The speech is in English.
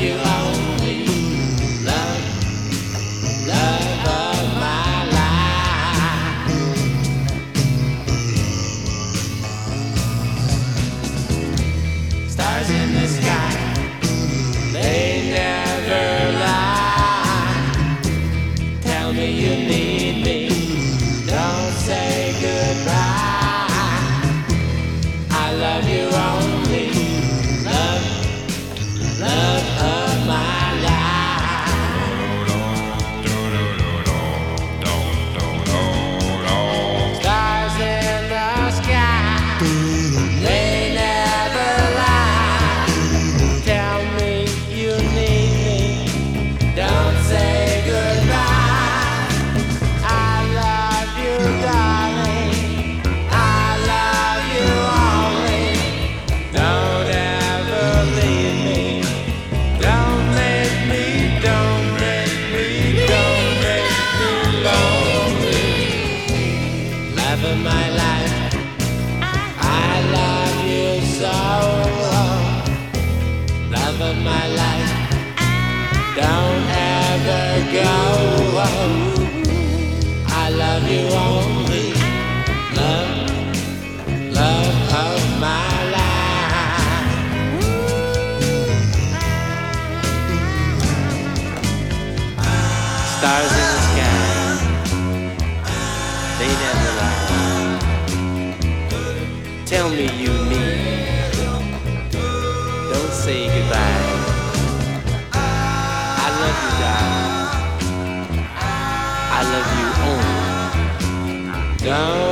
you only. Love, love of my life. Stars in the sky, they never lie. Tell me you need me, don't say goodbye. I love you only. Love, love of my life. Stars in the sky, they never lie. Tell me you need me, don't say goodbye. I love you, darling. I love you only. Don't ever leave me. Don't make me, don't make me, don't make me lonely. Love of my life, I love you so. Love of my life, don't ever go. I love you only. Love, love of my life. Stars in the sky, they never lie. Tell me you need me, don't say goodbye. I love you, darling. I love you only. Don't